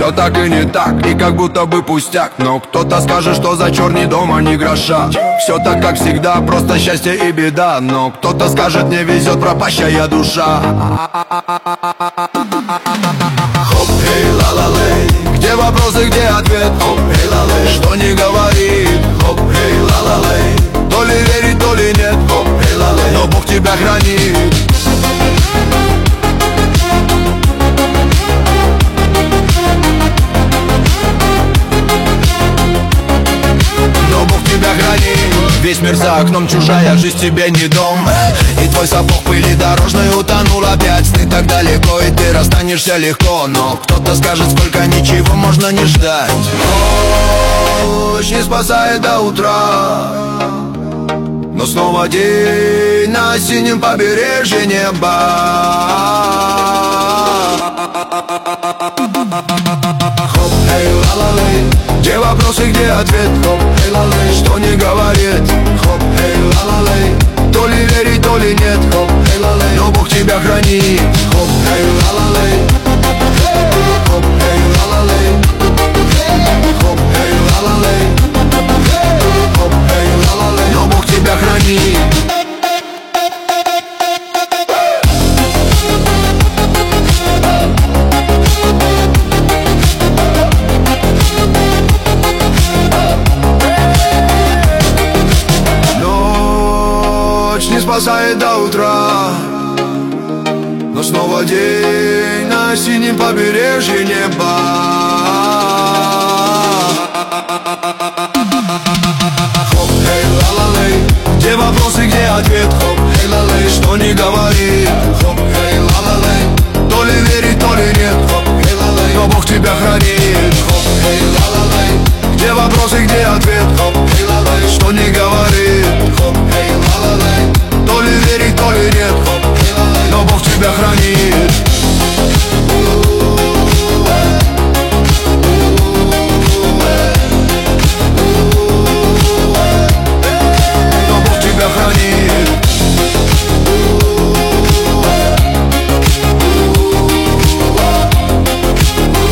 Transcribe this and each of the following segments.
все так и не так, и как будто бы пустяк. Но кто-то скажет, что за черный дом, а не гроша. Все так, как всегда, просто счастье и беда. Но кто-то скажет, не везет пропащая душа. Хоп, эй, ла-ла-лей, где вопросы, где ответ? Хоп, эй, ла-лей, что не говорит? Хоп, эй, ла-ла-лей, то ли верить, то ли нет. Хоп, эй, ла-лей, но Бог тебя хранит. Весь мир за окном, чужая жизнь тебе не дом. И твой сапог пыли дорожной утонул опять. Ты так далеко, и ты расстанешься легко. Но кто-то скажет, сколько ничего можно не ждать. Ночь не спасает до утра, но снова день на синем побережье неба. Хоп, эй, ла-ла-лей, где вопросы, где ответ? Хоп, эй, ла-лей, что не говорит? Хоп, эй, ла-ла-лей, то ли верить, то ли нет. Хоп, эй, ла-лей, но Бог тебя хранит. Хоп, эй, ла-ла-лей, хоп, эй, ла-ла-лей, хоп, эй, ла-ла-лей, хоп, эй, ла-ла-лей, но Бог тебя хранит. Не спасает до утра, но снова день на синем побережье неба. Хоп, эй, ла-ла-лей, где вопросы, где ответ? Хоп, эй, ла-лей, что не говорит? Хоп, эй, ла-ла-лей, то ли верить, то ли нет. Хоп, эй, ла-лей, но Бог тебя хранит. Хоп, эй, ла-ла-лей, где вопросы, где ответ? Хоп, эй, ла-лей, что не говорит? Хоп, эй, ла-ла-лей, то ли верить, то ли нет. Хоп, эй, ла-лей, но Бог тебя хранит. Но Бог тебя хранит.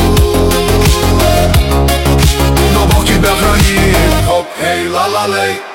Но Бог тебя хранит. Хоп, эй, ла-ла-лей.